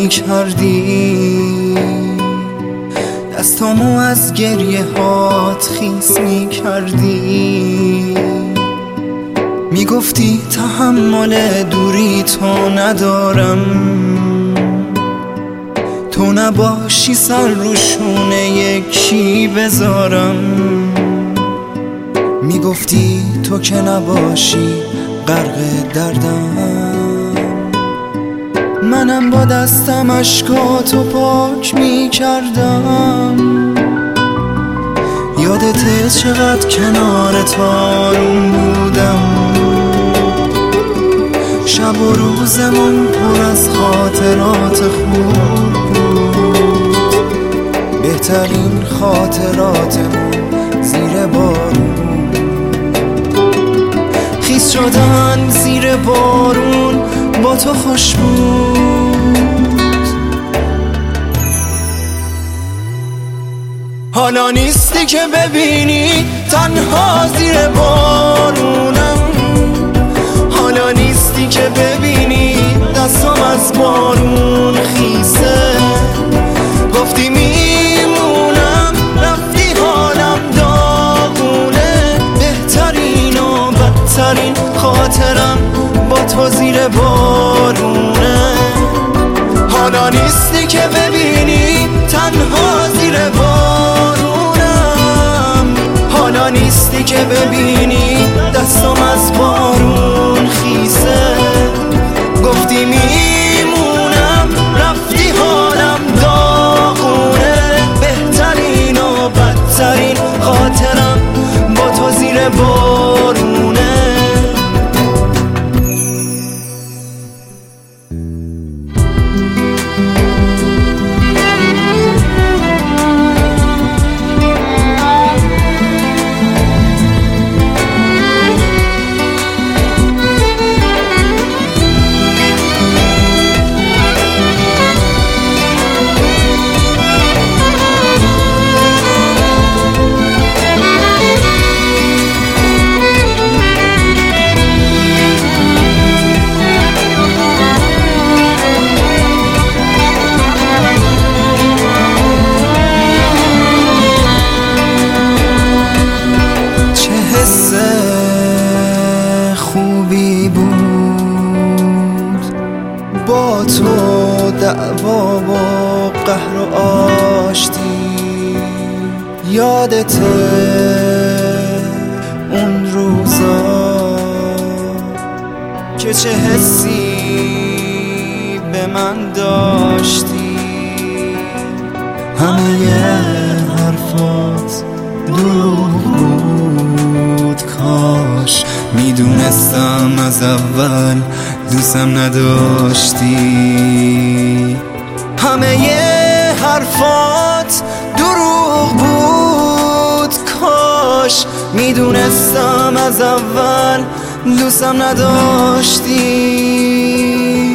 کردی، دستامو از گریه هات خیس می کردی. میگفتی تحمل دوری تو ندارم، تو نباشی سر رو شونه یکی بذارم. میگفتی تو که نباشی غرق دردم، منم با دستم اشکاتو پاک میکردم. یادته چقدر کنارت آروم بودم، شب و روزمون پر از خاطرات خوب بود. بهترین خاطراتمون زیر بارون، خیس شدن زیر بارون با تو خوش بود. حالا نیستی که ببینی تنها زیر بارونم، حالا نیستی که ببینی دستم از بارون خیسه. گفتی میمونم رفتی حالم داغونه، بهترین و بدترین خاطرم با تو زیر بارونه. حالا نیستی که ببینی تنها زیر بارونم، حالا نیستی که ببینی دستم از بارون خیسه. گفتی میمونم رفتی حالم داغونه، بهترین و بدترین خاطرم با تو زیر بارونه. خوبی بود با تو دعوا و قهر و آشتی. یادته اون روزا که چه حسی به من داشتی. همه حرفات دروغ بود، کاش میدونستم از اول دوستم نداشتی. همه حرفات دروغ بود، کاش میدونستم از اول دوستم نداشتی.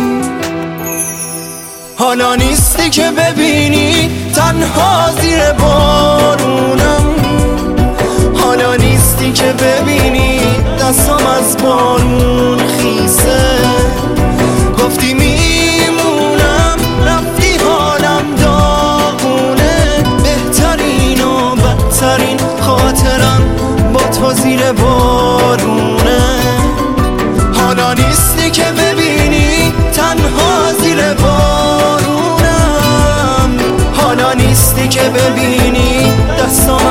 حالا نیستی که ببینی تنها زیر بارونم، حالا نیستی که ببینی دستم از بارون خیسه. گفتی میمونم رفتی حالم داغونه، بهترین و بدترین خاطرم با تو زیر بارونه. حالا نیستی که ببینی تنها زیر بارونم، حالا نیستی که ببینی دستم